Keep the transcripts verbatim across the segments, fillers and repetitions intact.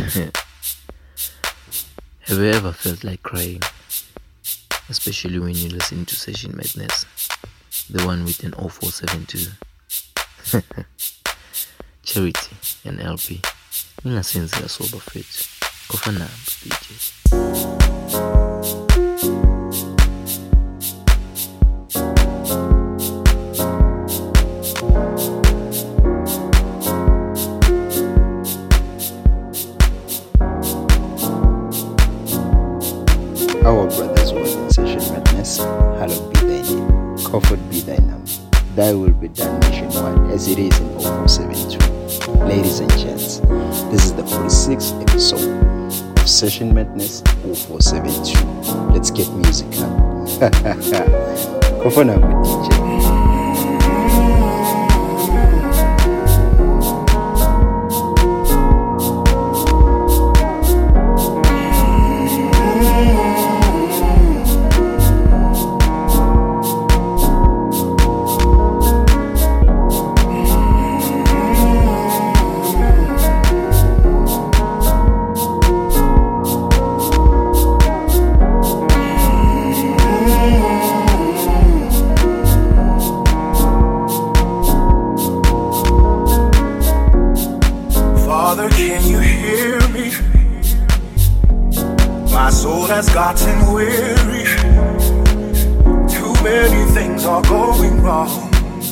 Have you ever felt like crying? Especially when you listen to Session Madness, the one with an oh four seven two. Charity and L P. Ingasenza sober fit. Kofana D J. Our brothers was in Session Madness. Hallowed be thy name. Comfort be thy name. Thy will be done nationwide as it is in oh four seven two. Ladies and gents, this is the forty-sixth episode of Session Madness oh four seven two. Let's get musical. Kofana D J. Father, can you hear me? My soul has gotten weary. Too many things are going wrong.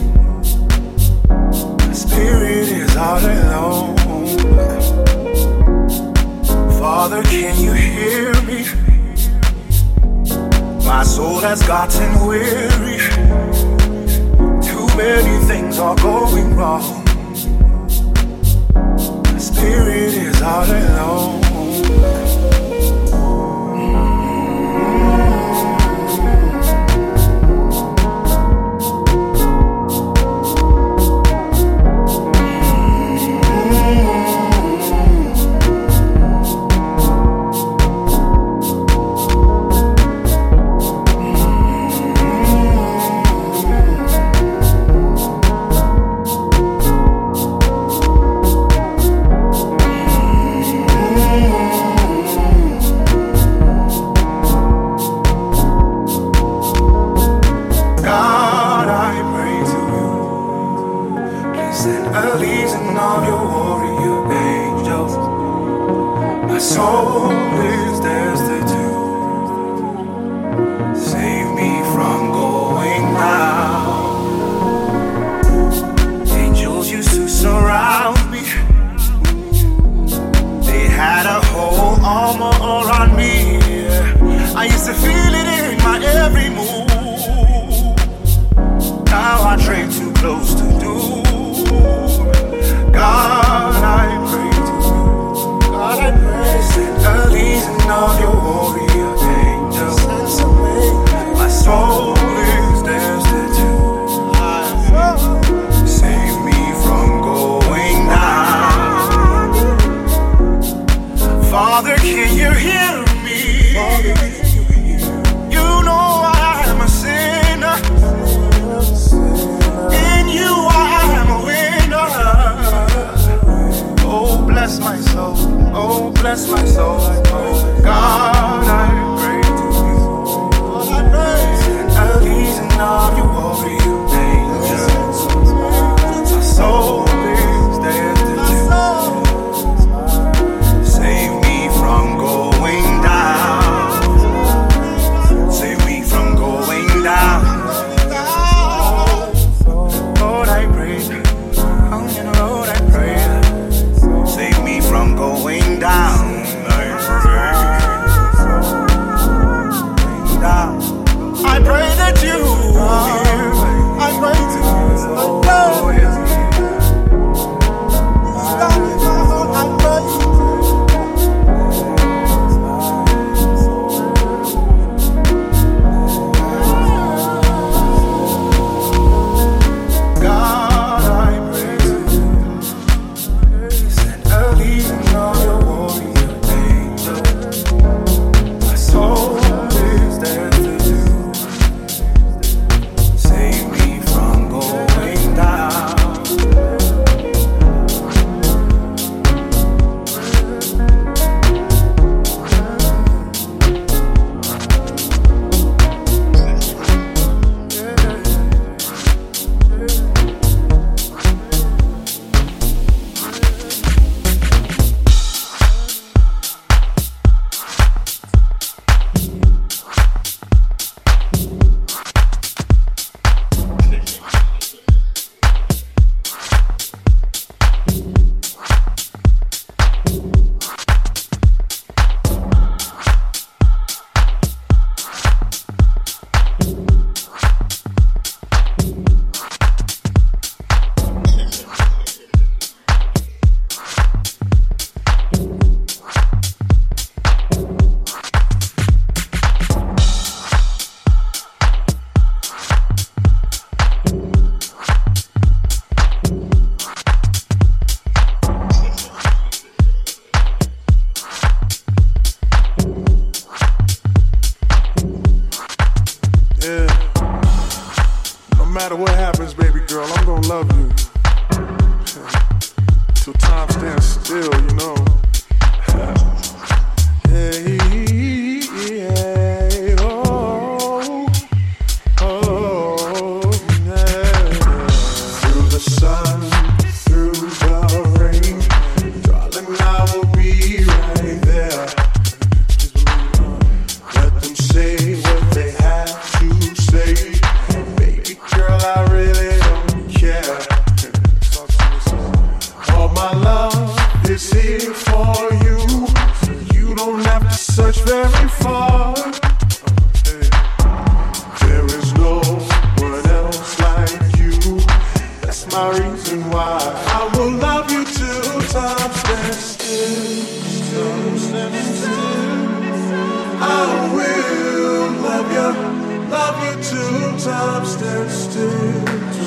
My spirit is all alone. Father, can you hear me? My soul has gotten weary. Too many things are going wrong. Spirit is all alone. A legion of your warrior angels. My soul is destitute. Save me from going down. Angels used to surround me. They had a whole armor around me. I used to feel it in my every move. Now I train too close to doom. God, I pray to you. God, I pray. Send a legion of your warrior angels. My soul is destitute. Save me from going down. Father, can you hear me? You know I am a sinner. In you I am a winner. Oh, bless my soul. Oh, bless my soul. Oh, God, I pray to you. God, I pray. Send a legion of your warrior angels. My soul is destitute. Save me from going down. Save me from going down. Lord, I pray. On your road, I pray. Save me from going down. be right there. Let them say what they have to say. Baby girl, I really don't care. All my love is here for you. You don't have to search very far. There is no one else like you. That's my reason why I will love you till time stands still. I will love you, love you till time stands still.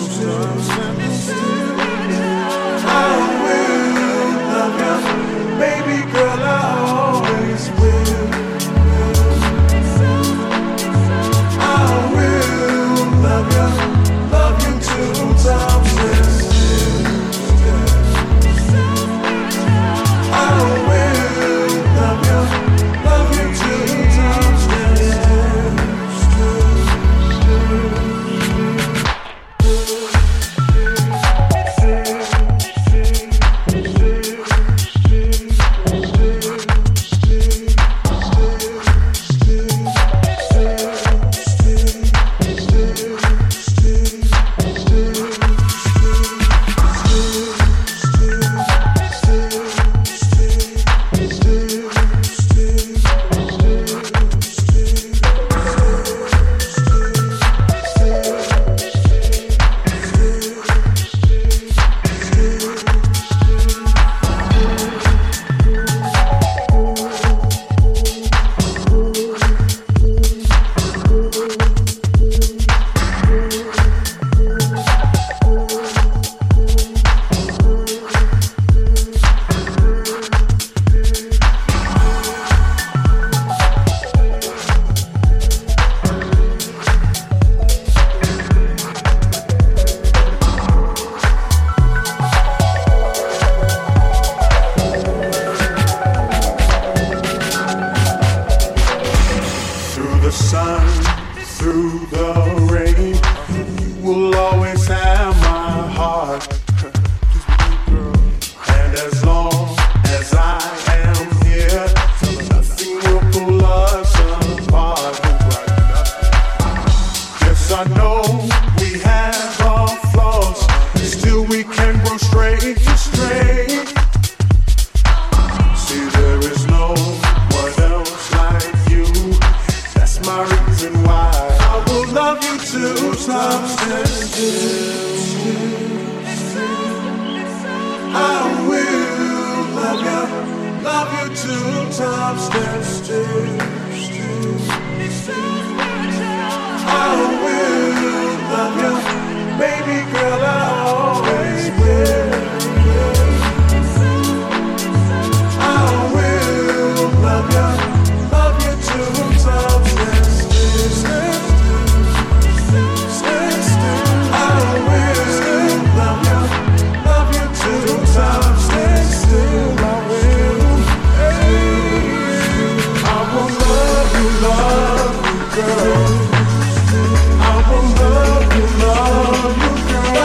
I will love you, baby girl, I always will. I will love you, love you till time stands still. I will love you, love you till time stands I will love you, love you, girl.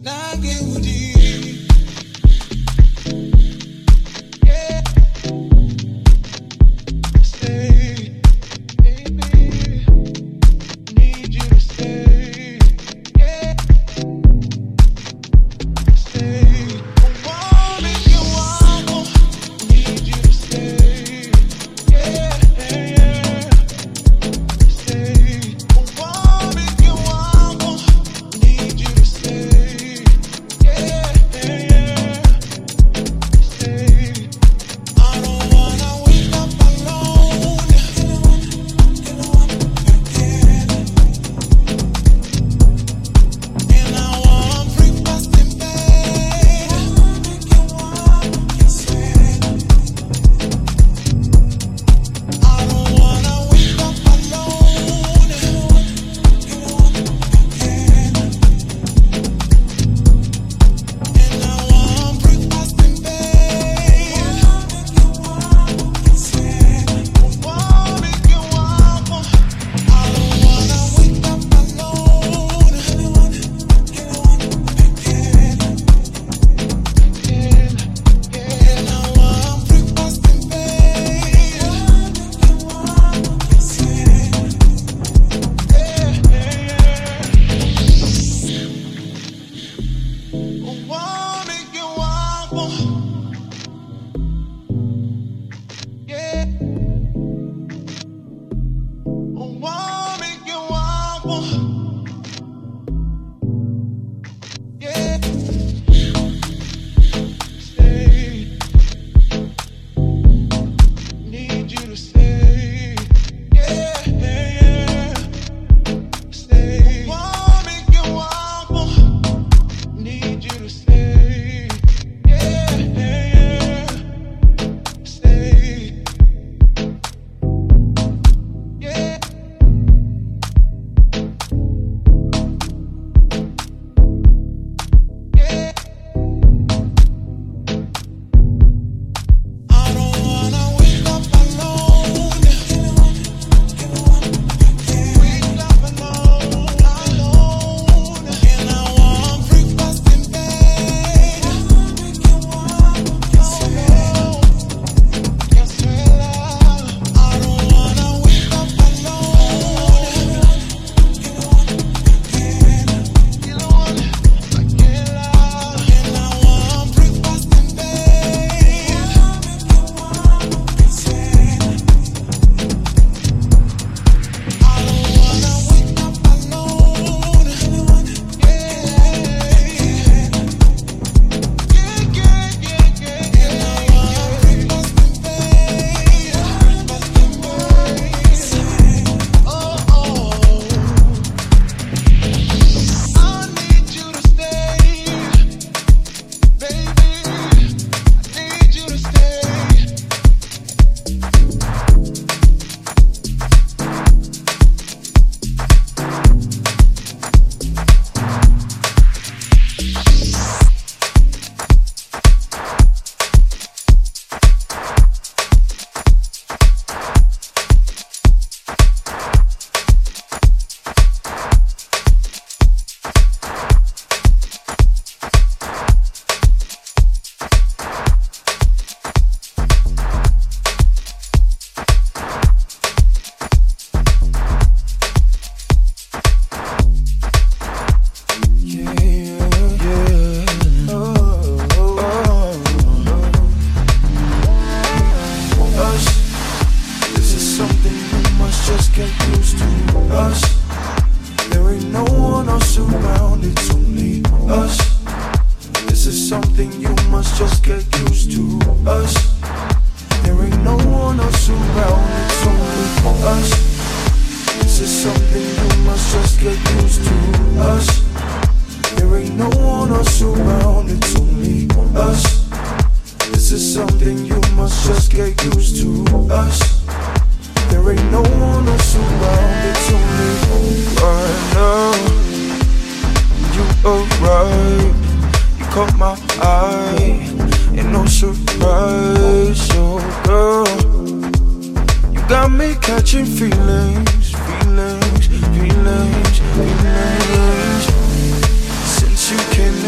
Since you came in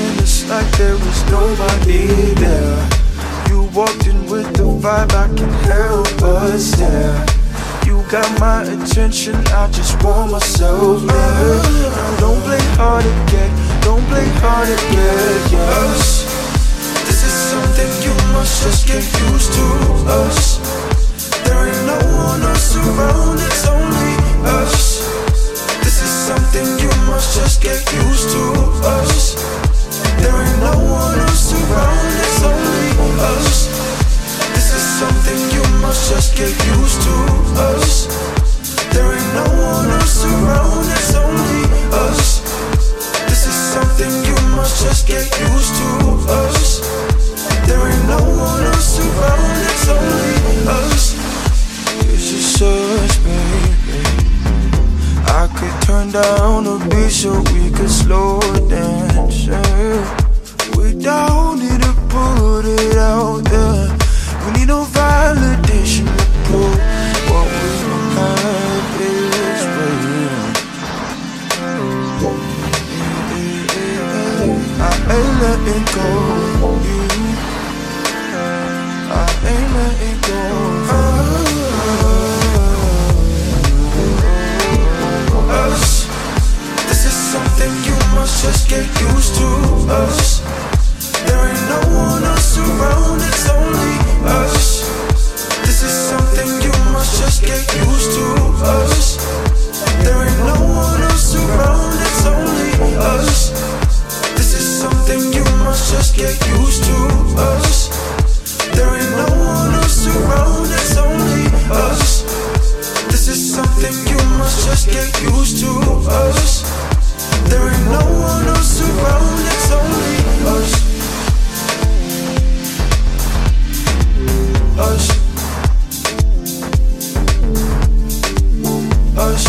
like there was nobody there. You walked in with the vibe, I can't help but stare. You got my attention, I just want myself there. Now don't play hard to get, don't play hard to get, yes. This is something you must just get used to, us. There ain't no one else around, it's only us. This is something you must just get used to, us. There ain't no one else around, it's only us. This is something you must just get used to, us. There ain't no one else around, it's only us. This is something you must just get used to, us. There ain't no one else around, it's only us. This is us, baby. I could turn down the beat so we could slow it down. We don't need to put it out there. We need no validation to prove what we have is real. I ain't letting go of you. I ain't letting go of us. This is something you must just get used to, us. There ain't no one else around, it's only us. This is something you must just get used to, us. There ain't no one else around, it's only us. This is something you must just get used to, us. There ain't no one else around, it's only us. This is something you must just get used to, us. There ain't no one else around, it's only us. Us. Us.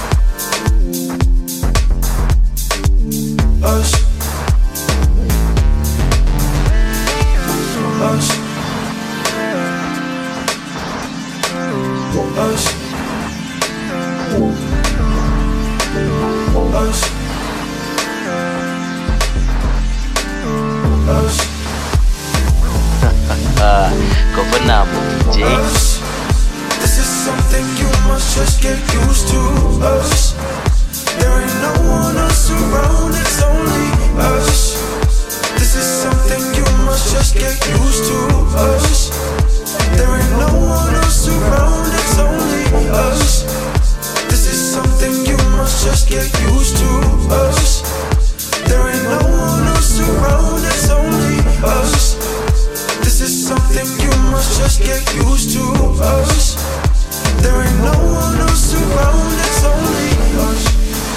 Us. Us. Us. Us. Us. Governable D J. Us. This is something you must just get used to, us. There ain't no one else around, it's only us. This is something you must just get used to, us. There ain't no one else around, it's only us. This is something you must just get used to, us. There ain't no one else around, it's only us. This is something you must just get used to, us. There ain't no one else around, it's only us.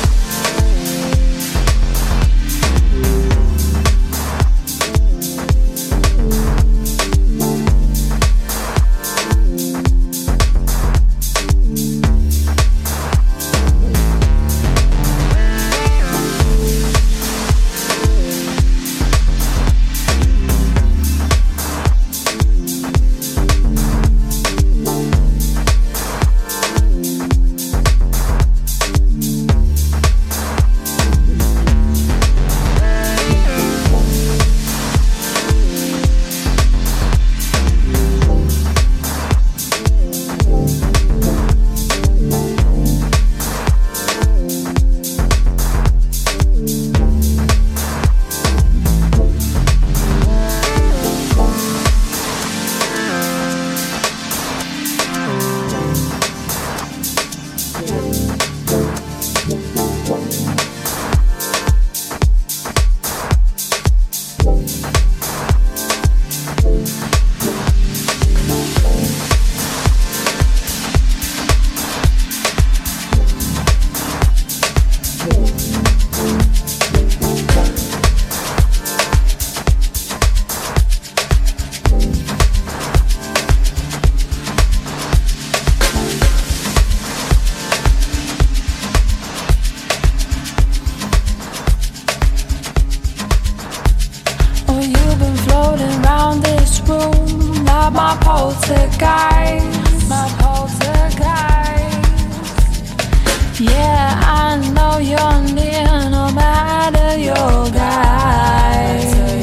my poltergeist, my poltergeist. Yeah, I know you're near, no matter your guise.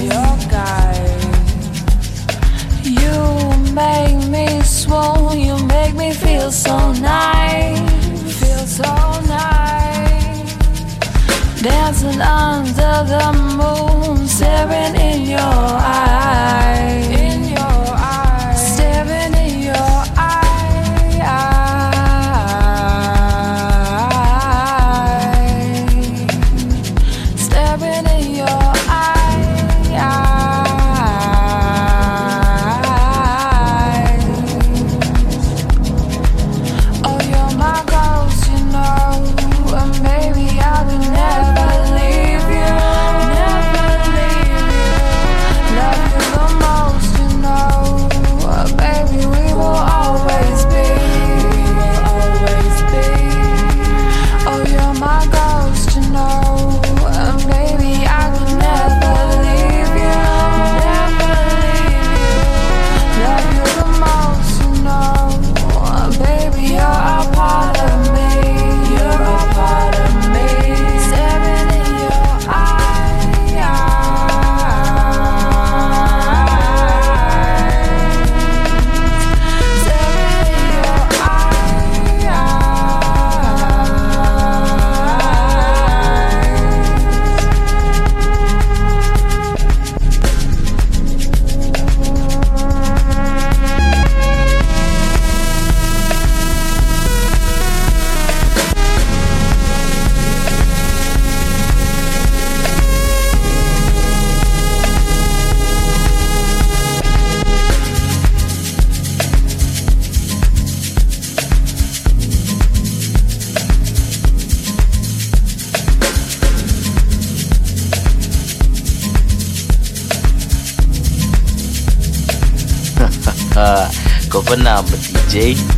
Go for number, D J.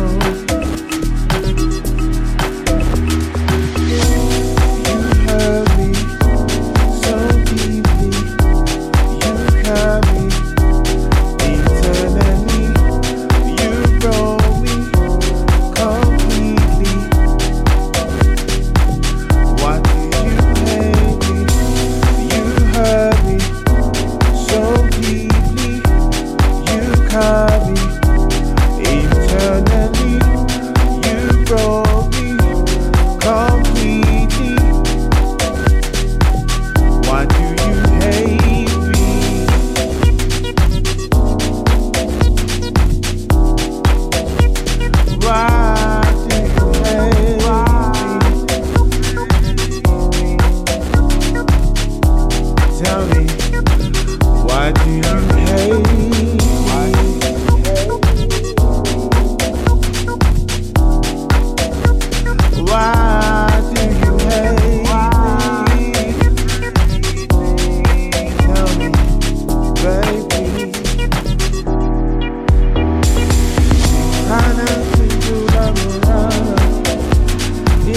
Heard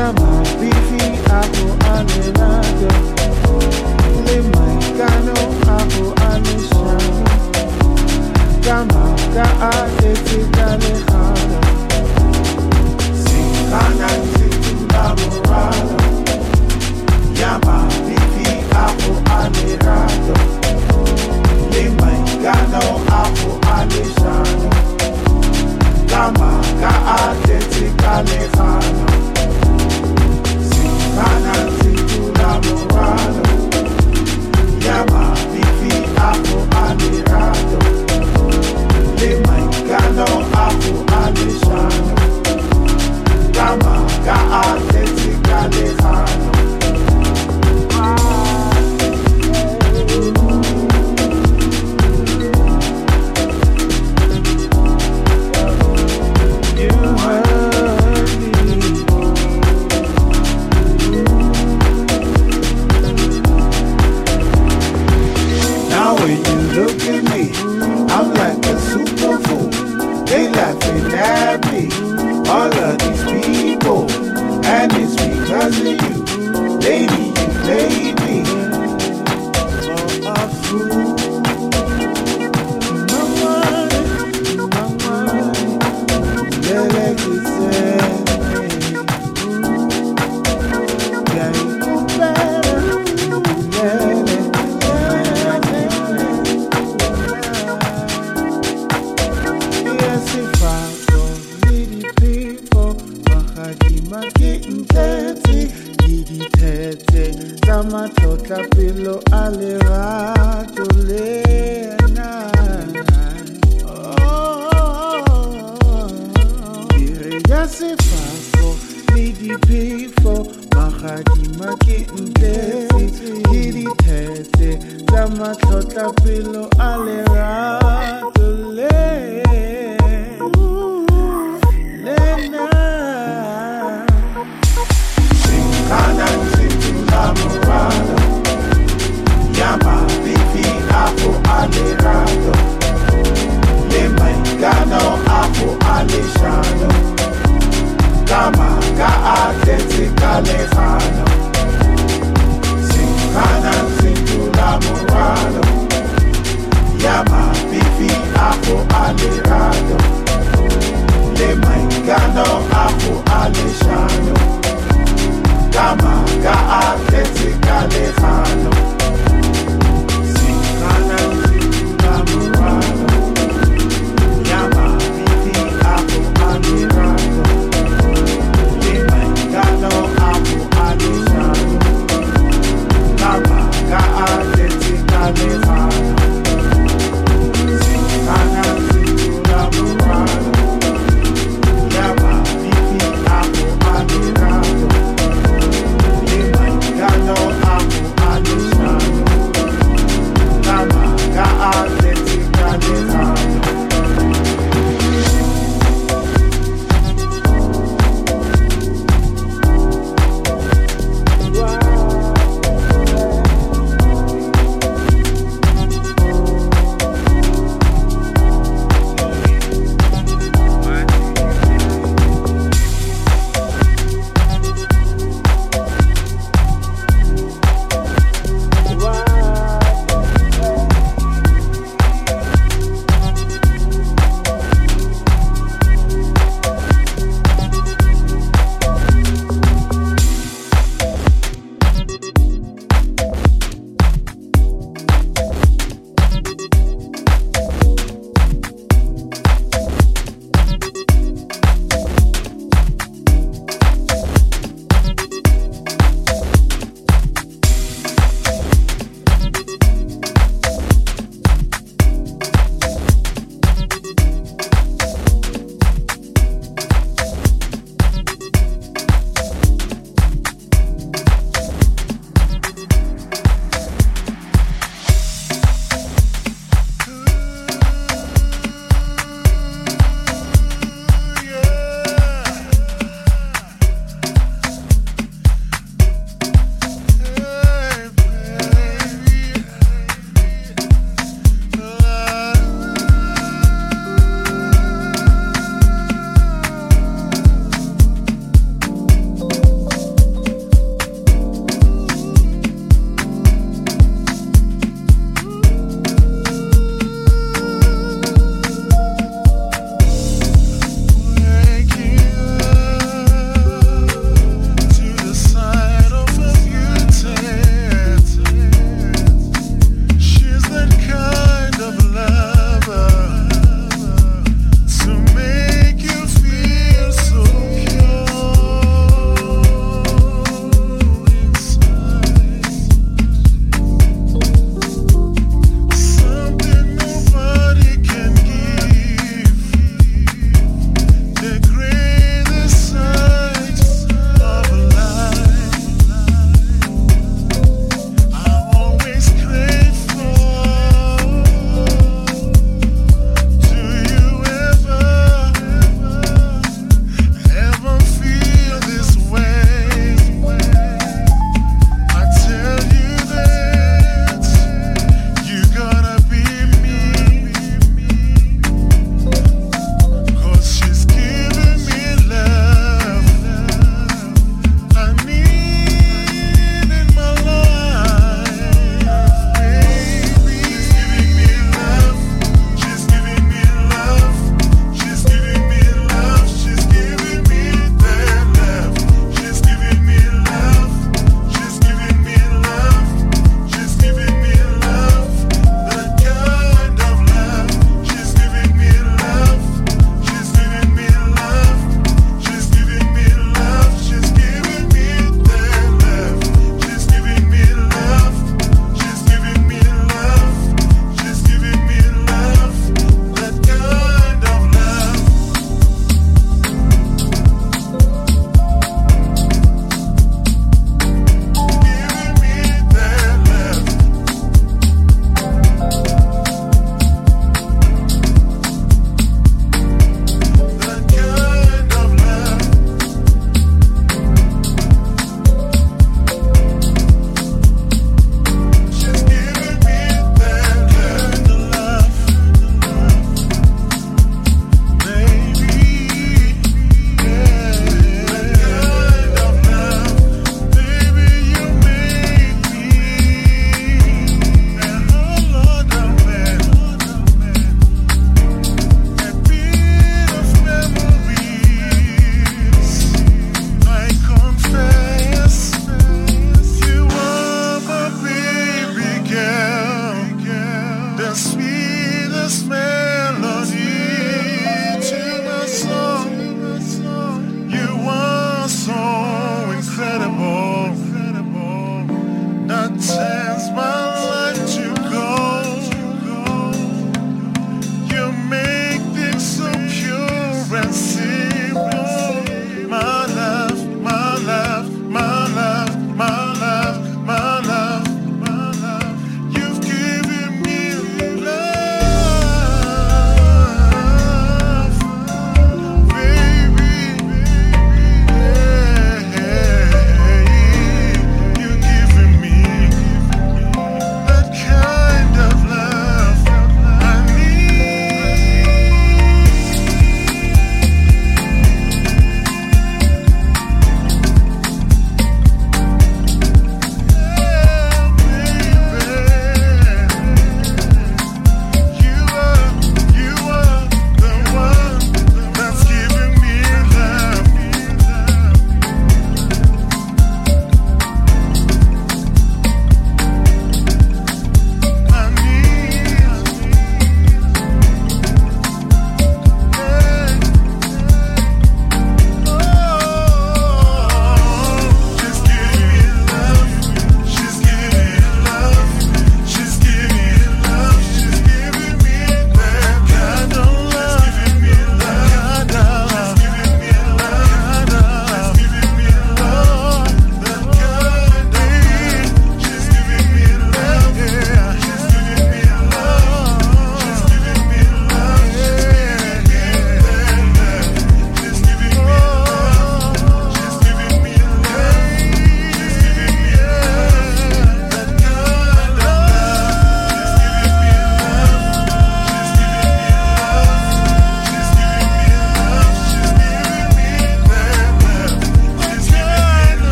Llama bifi ako anelado, le maikano ako anishano, kama ka atetika lejano, sin kanan sin enamorado. Llama bifi ako anelado, le maikano ako anishano, kama ka atetika lejano. Kanan situ enamorado, llama bifi ako admirado, le maikano ako alishano, kama ka atletica lejano. Look at me, I'm like a super fool. They laughing at me, all of these people, and it's because of you, lady. You played me for a fool. Mama, mama, lele kisene, yeah, you better, lele. Matota pilo alerato lena. Oh, dire ya se fako, lidi pifo, mahadi makinte, didi tete, zamatota pilo alerato lena. Kanan enamorado, llama bifi ako alerado, le maikano ako alishano, kama ka atletica lejano. Sin kanan sin enamorado, llama bifi ako alerado, le maikano ako alishano, kama ka atletica lejano. Sin kanan sin enamorado, llama bifi ako admirado, le maikano ako alishano, kama ka atletica lejano. Sin kanan sin enamorado, llama bifi ako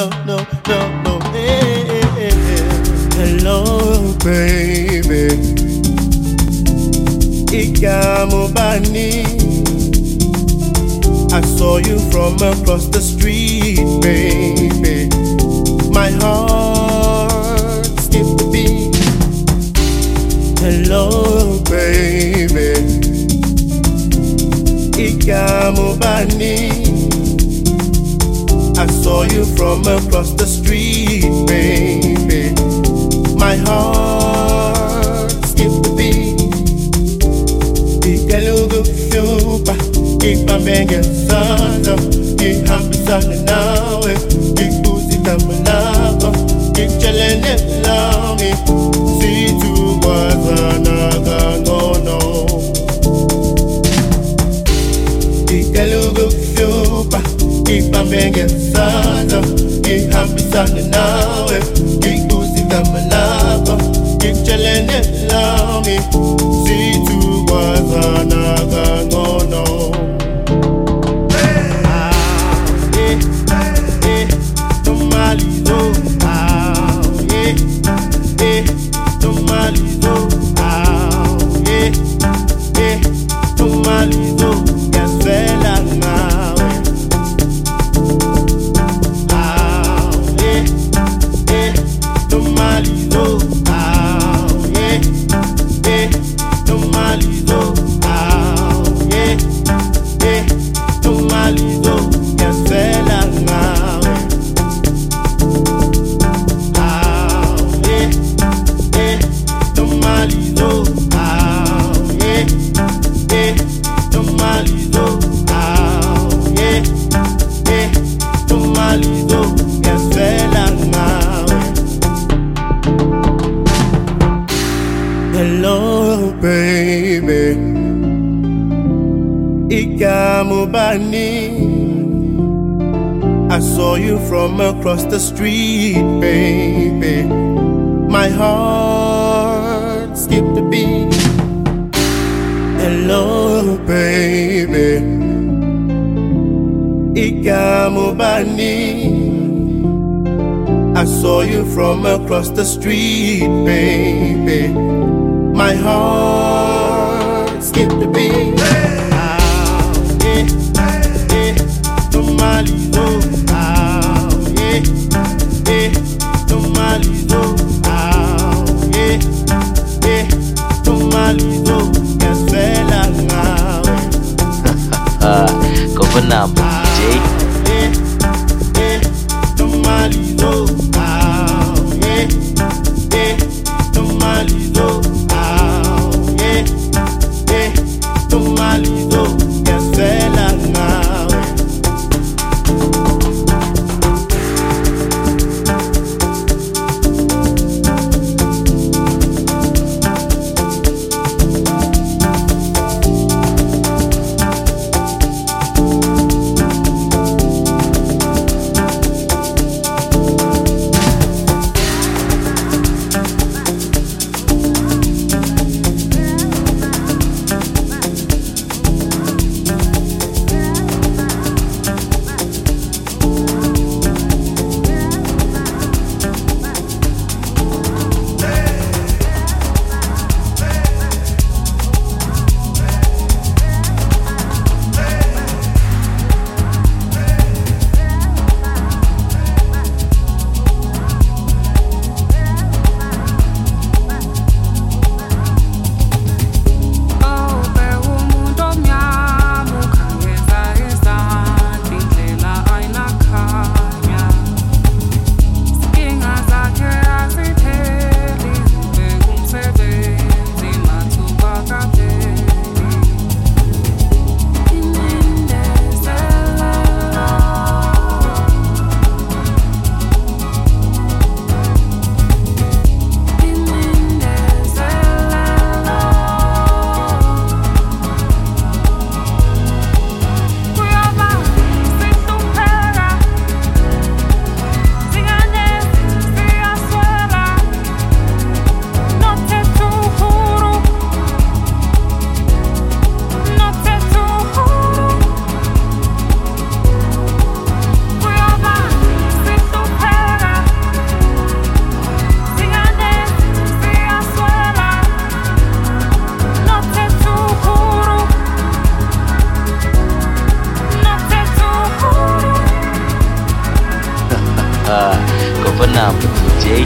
no, no, no, no. Hey, hey, hey, hey. Hello, baby. Ikamubani. I saw you from across the street, baby. My heart skipped a beat. Hello, baby. Ikamubani. I saw you from across the street, baby. My heart skipped a beat. Ikalugu super. Ikpambenge sana, ikambisana nawe, ikuzika malapa, ikchelene lami, situwazana kangono. Ikalugu super, ikpambenge sana, ikambisana nawe, ikuzika malapa, ikchelene lami, situwazana kangono. Hello, baby. Ikamubani. I saw you from across the street, baby. My heart skipped a beat. Hello, baby. Ikamubani. I saw you from across the street, baby. My heart skipped a beat. Ah, yeah, yeah, Tomalizo. Ah, yeah, yeah, Tomalizo. Ah, yeah, yeah, Tomalizo. Gasela ngawe. Governor J. Yeah, yeah, Tomalizo. Ah, yeah, yeah, Tomalizo. Tomalizo, gasela ngawe. Governor D J.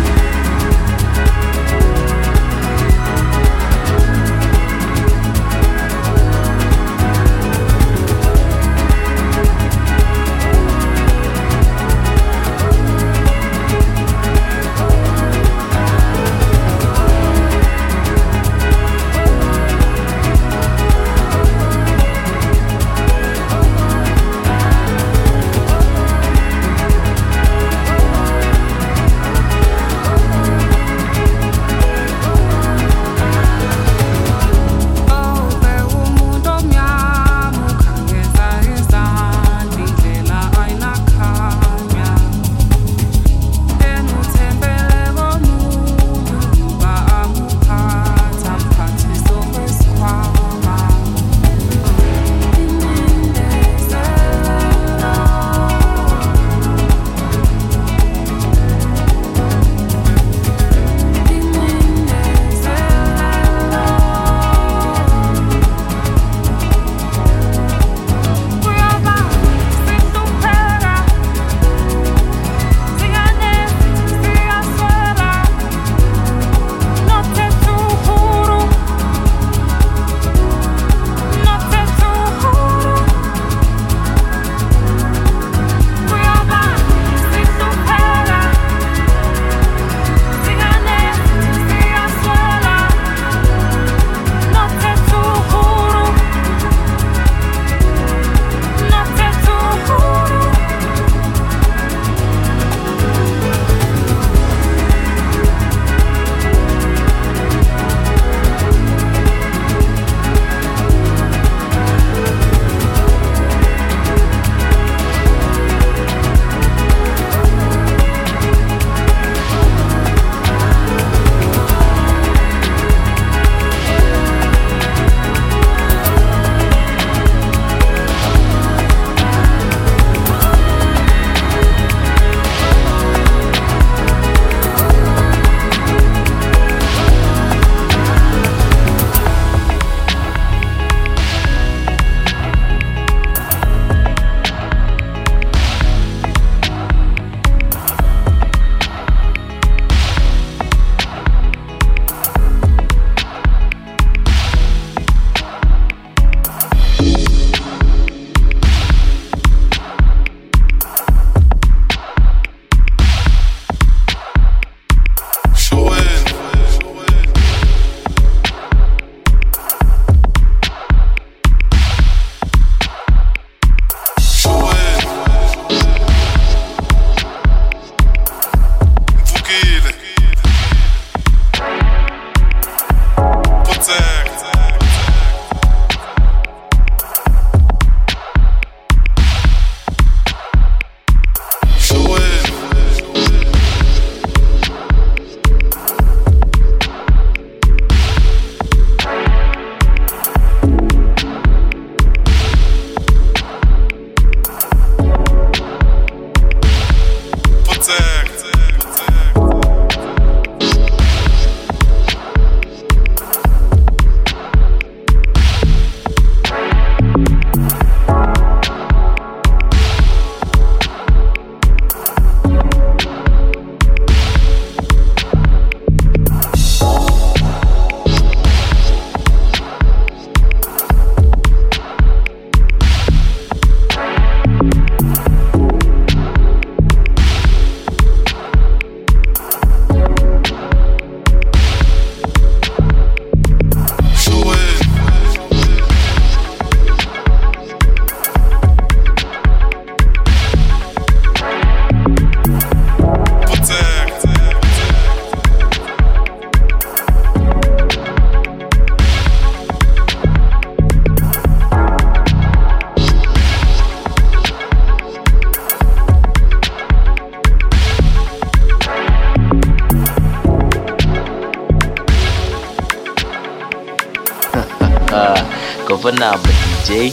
Governor D J.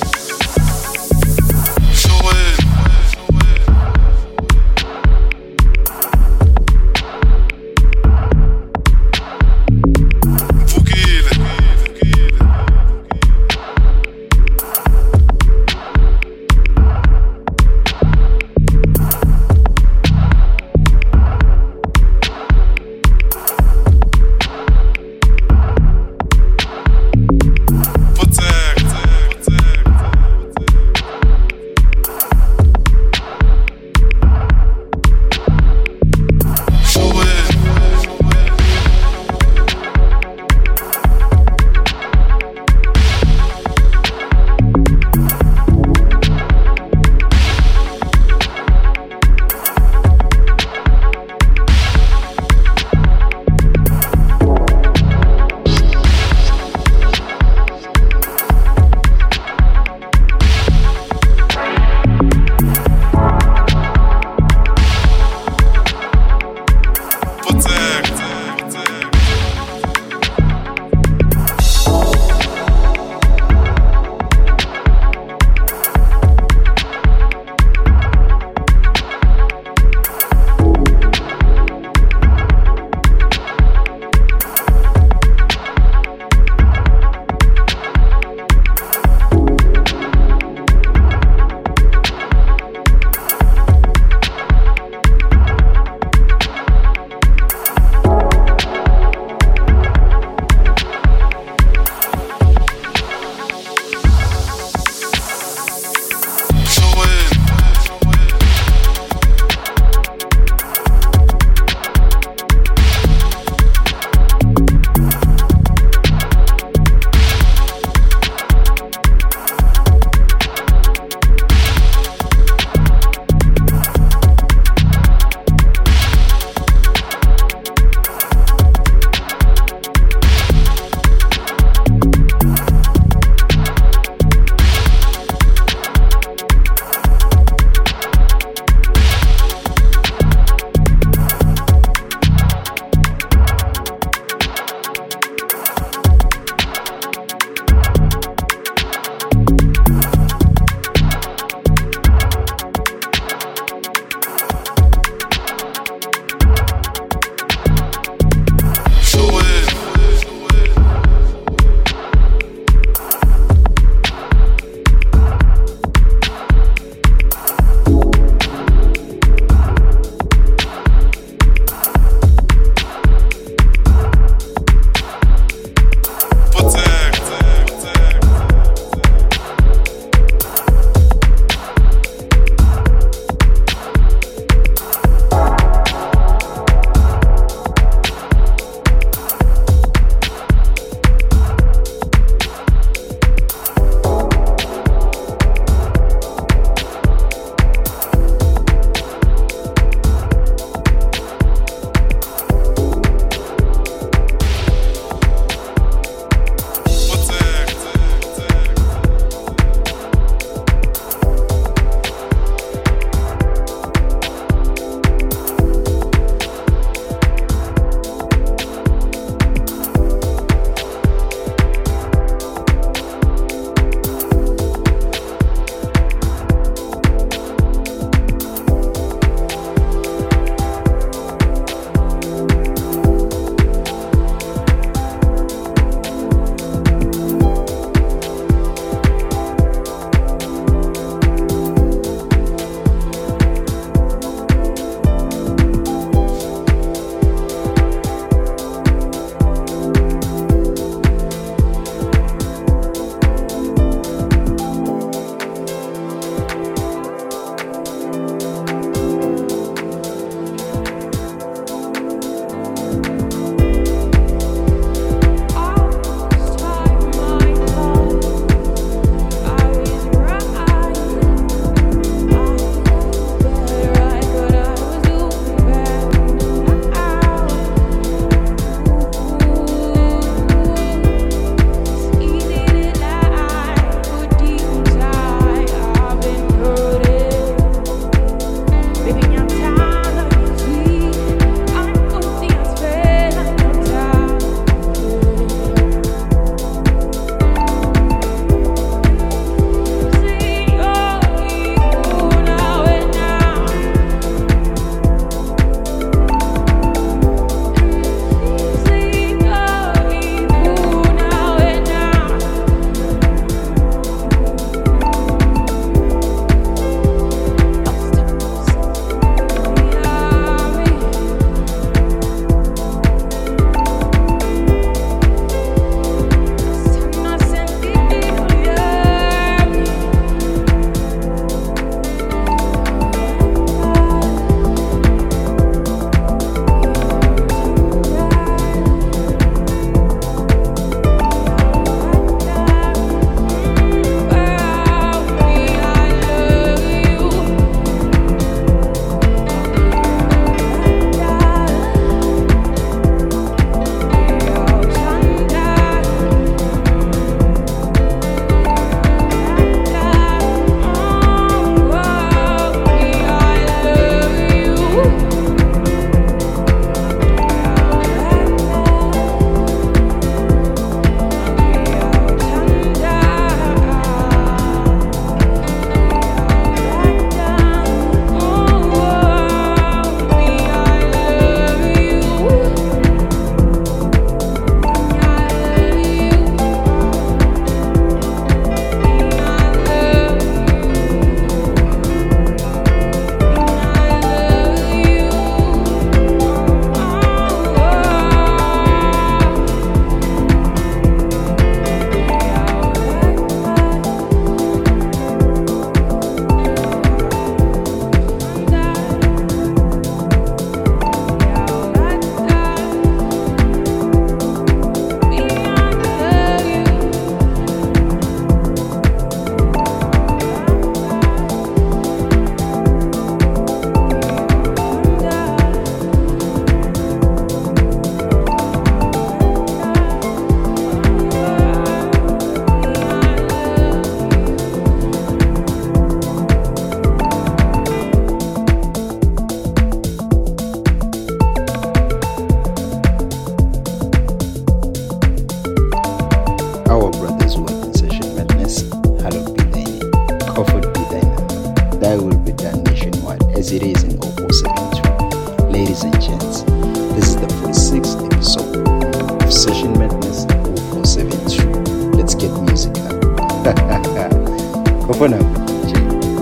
For now, D J.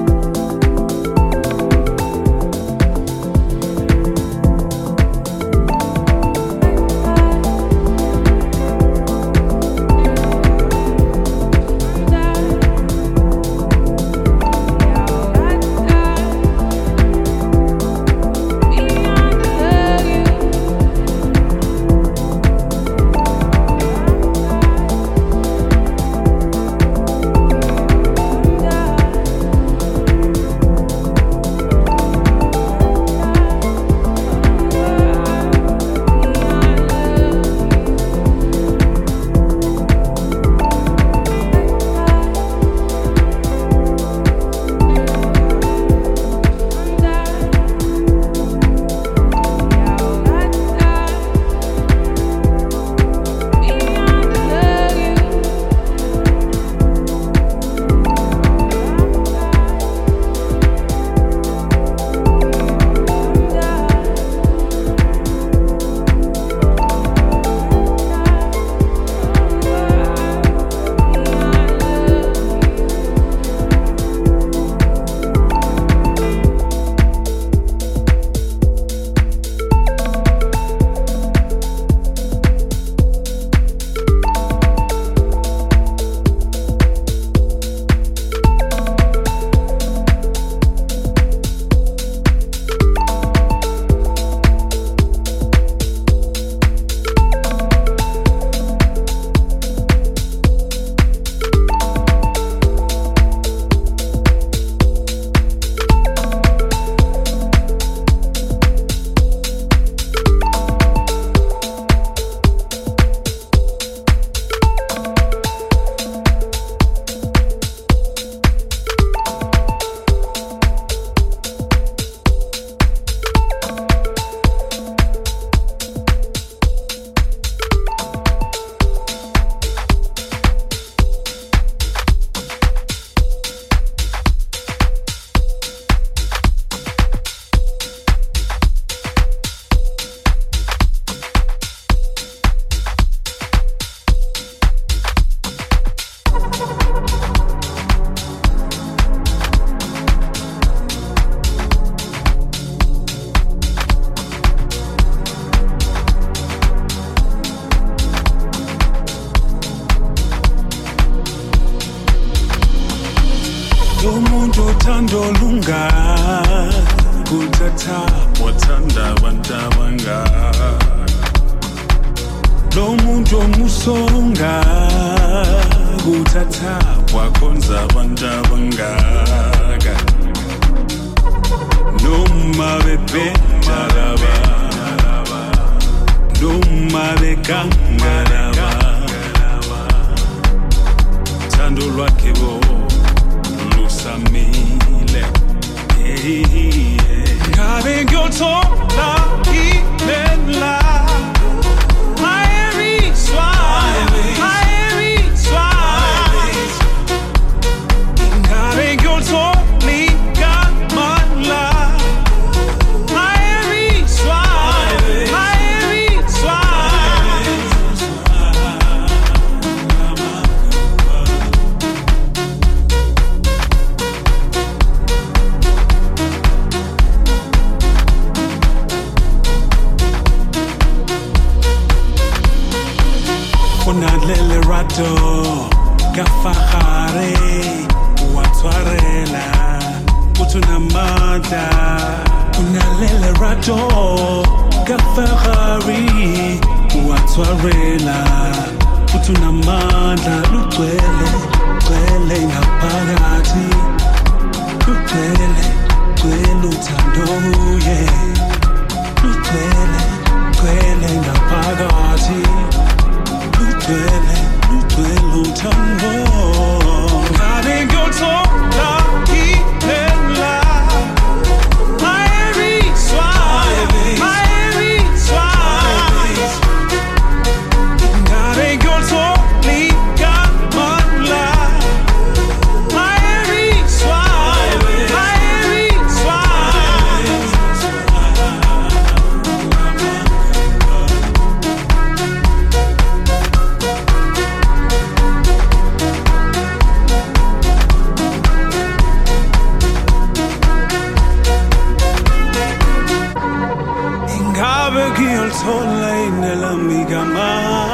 Umuntu othanda olunga kuthatha wathanda abantu abangaka. Lo muntu omusonga kuthatha wakhonza abantu abangaka. Noma bebheda laba, noma bekanga laba, thando lwakhe bo lusamile. Ngabe ngiyothola imela mayeriswa mayeriswa. Ngabe ngiyothola ikamala mayeriswa mayeriswa. Unalele rato kafahare watwarela utunamada. Unalele rato kafahari watwarela utunamada. Lugcwele gcwele ngaphakathi, lugcwele gcwele uthando yeah. Lugcwele gcwele ngaphakathi, lugcwele lugcwele uthando. Ngabe ngiyothola imela mayeriswa mayeriswa. Ngabe ngiyothola ikamala mayeriswa mayeriswa. ngabe ngiyolithola yini lami igama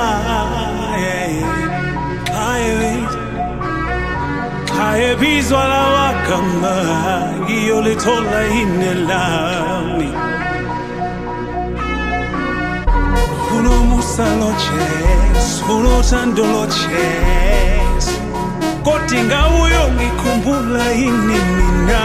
Khaye bizwa lawa gama ngiyolithola yini lami Unomusa lo chase unothando lo chase kodinga uyongikhumbula yini mina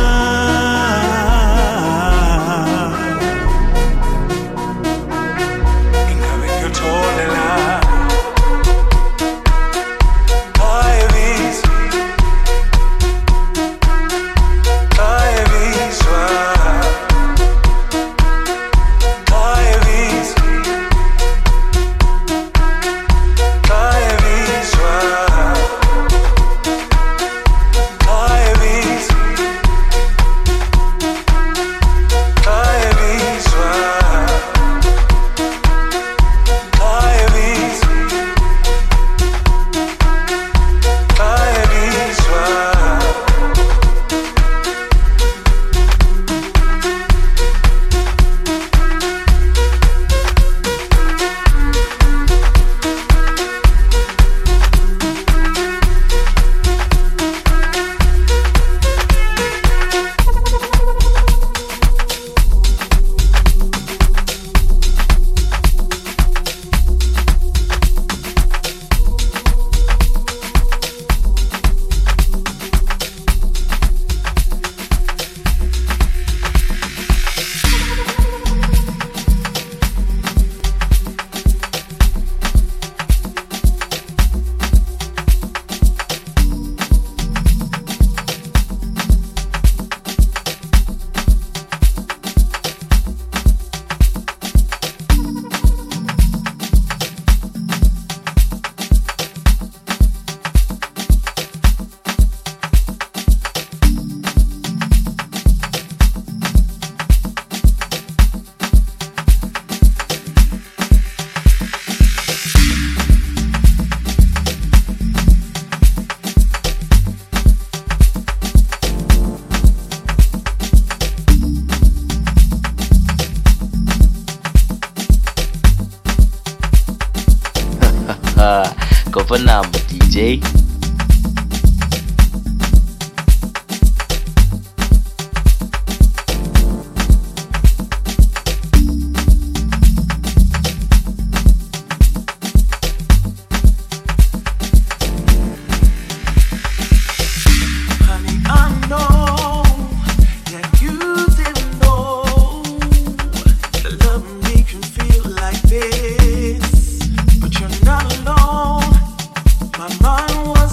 Go for number, D J. But you're not alone. My mind was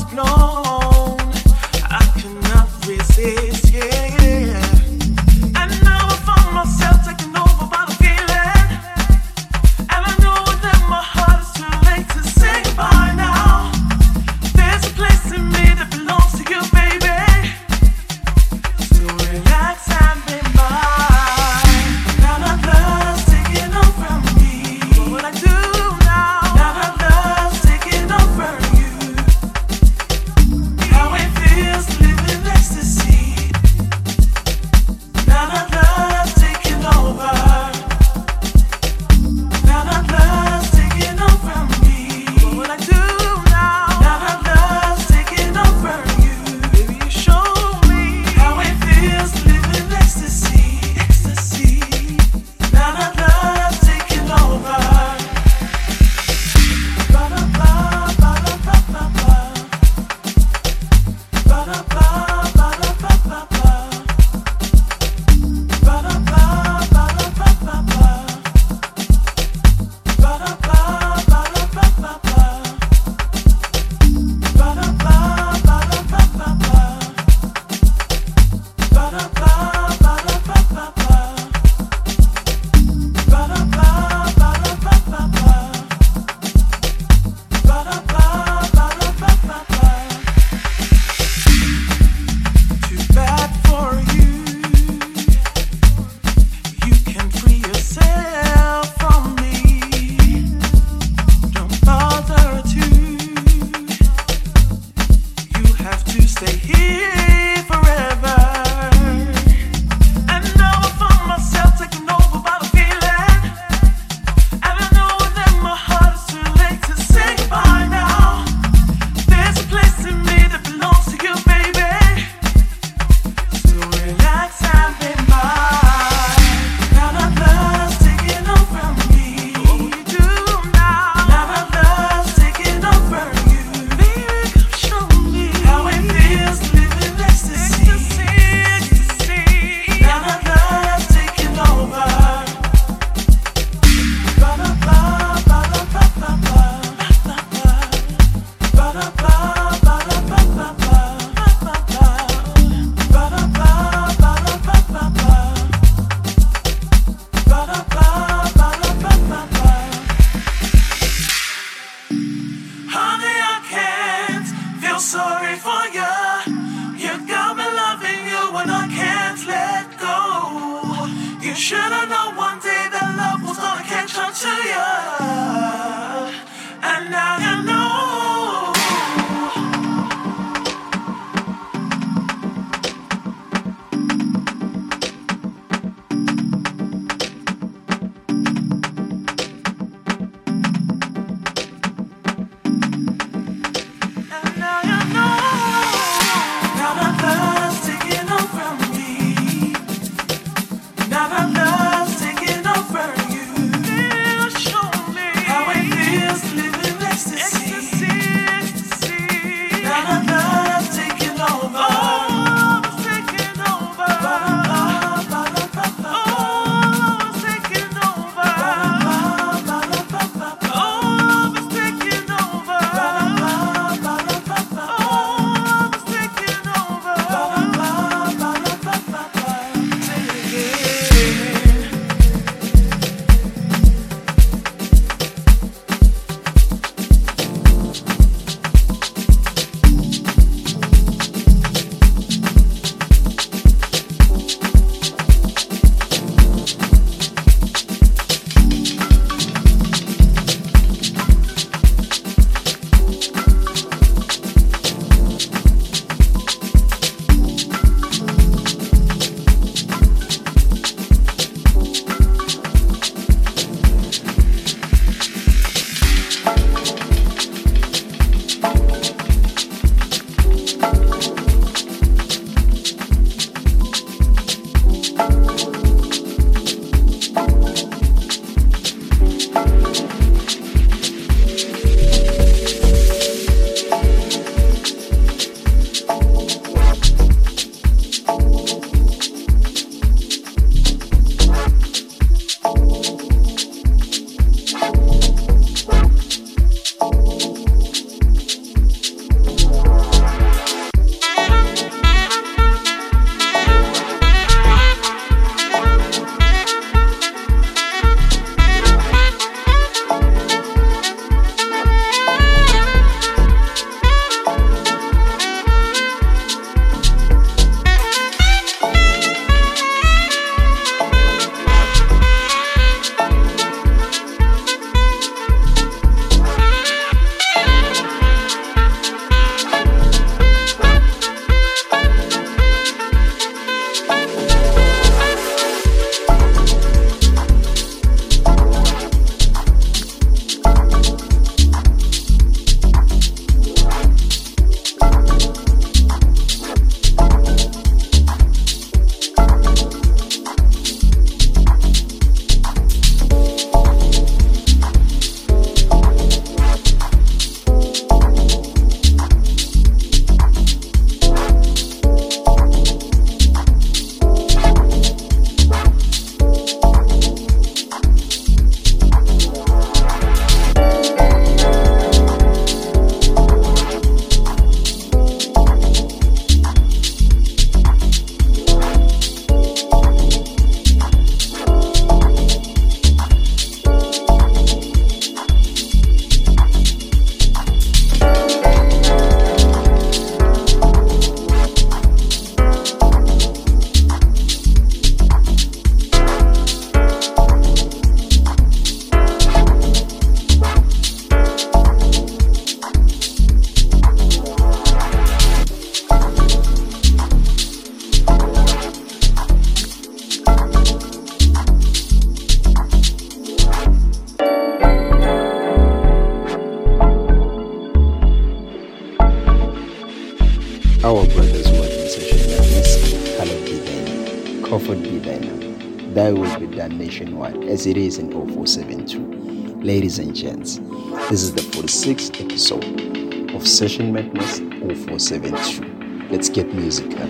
Comfort be thy name. Thy will be done nationwide as it is in oh four seven two. Ladies and gents, this is the forty-sixth episode of Session Madness oh four seven two. Let's get musical.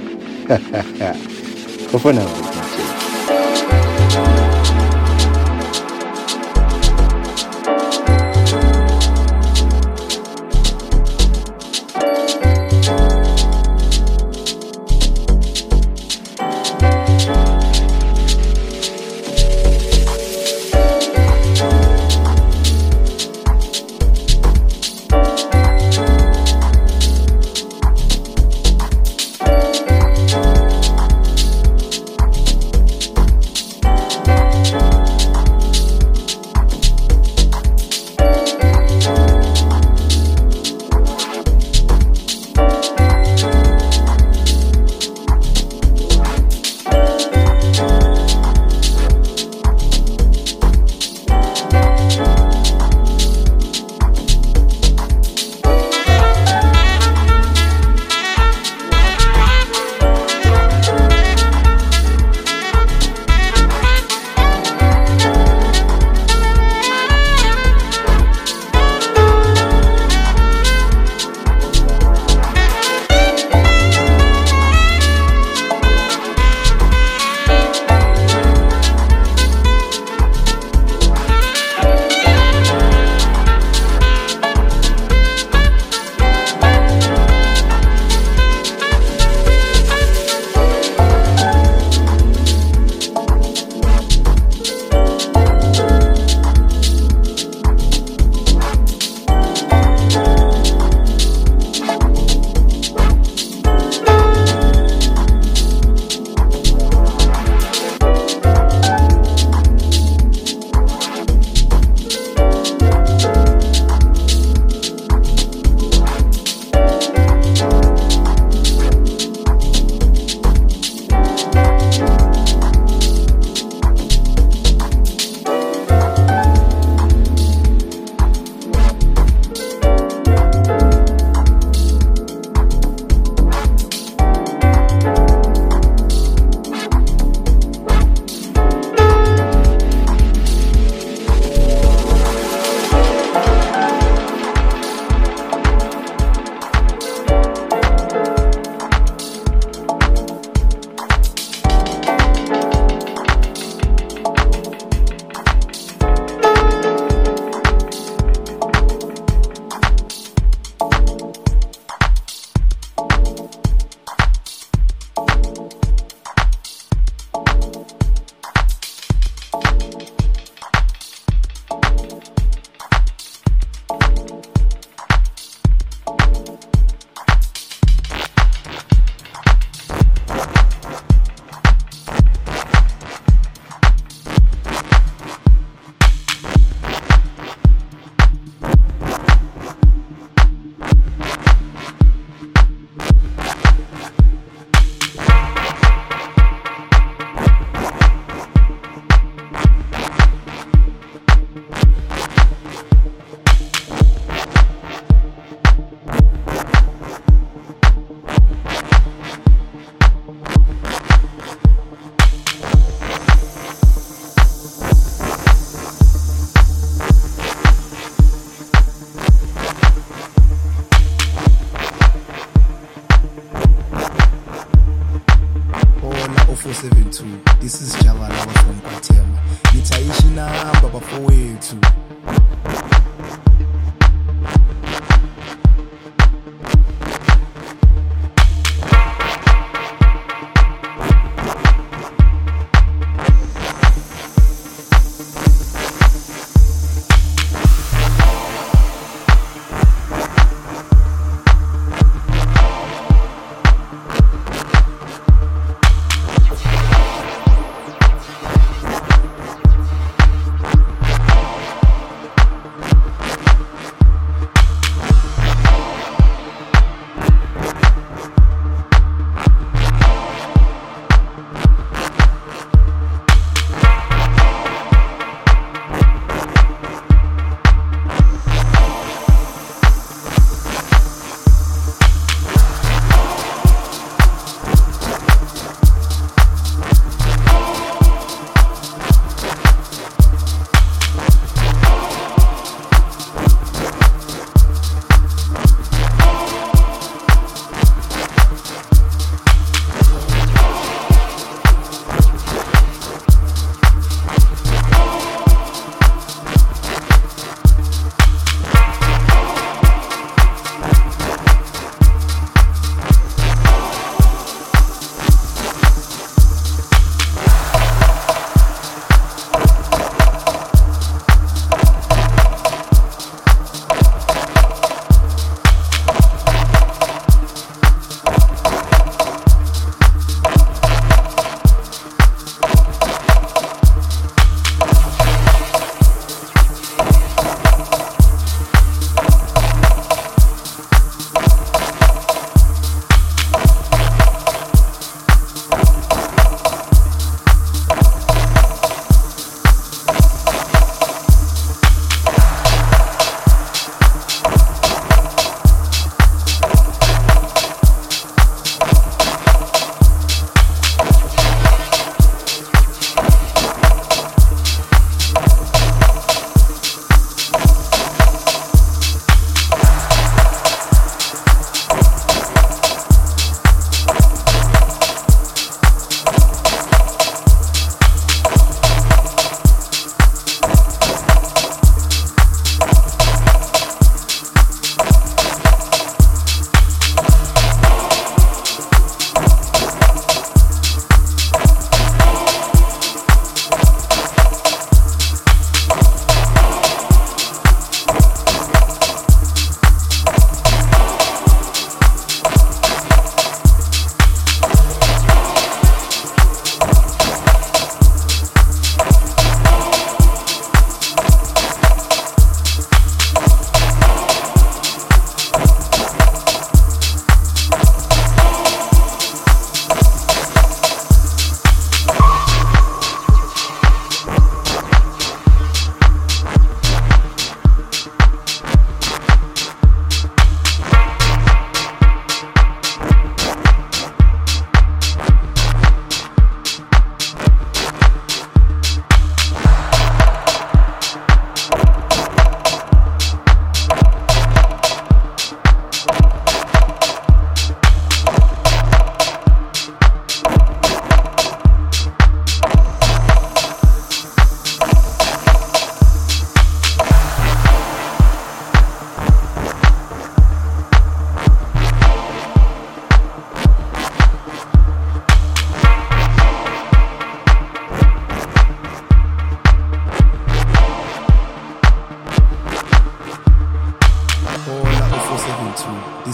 For now, we can check. four seven two. This is Javala from Kwatema. Nitaishi namba bafowethu.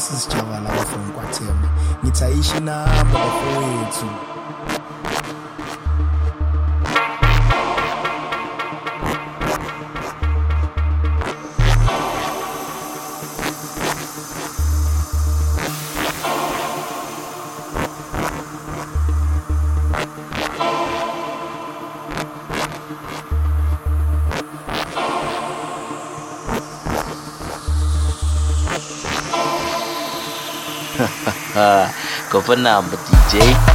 this is Javala from Kwatema. Nitaishi na bafowethu. Go for number D J.